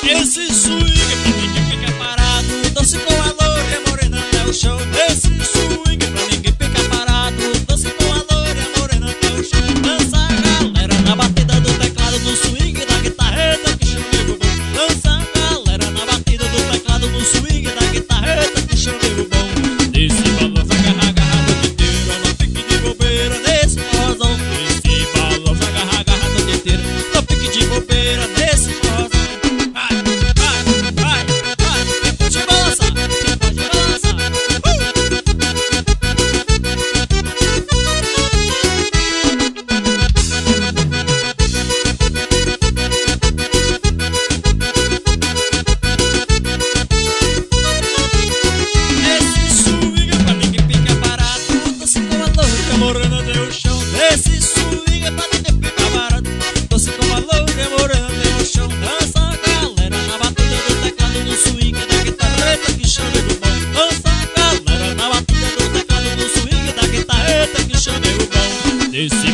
Esse swing pra ninguém fica parado, dance com a loura morena até o chão. Esse swing pra ninguém fica parado, dance com a loura morena até o chão. Dança a galera na batida do teclado, no swing da guitarreta que chama de bumbum. Dança a galera na batida do teclado, no swing da guitarreta que chama de bumbum. Nesse balanço agarra a noite inteira, não fique de bobeira nesse forrozão. Nesse balanço agarra a noite inteira, não fique de bobeira nesse forrozão. Pode balançar, pode balançar. Esse swing pra ninguém fica parado, dance com a loura morena até o chão. Esse swing pra ninguém fica parado, dance com a loura morena até o chão. Dança a galera na batida do teclado, no swing da guitarreta que chama de bumbum. Dança a galera na batida do teclado, no swing da guitarreta que chama de bumbum. Nesse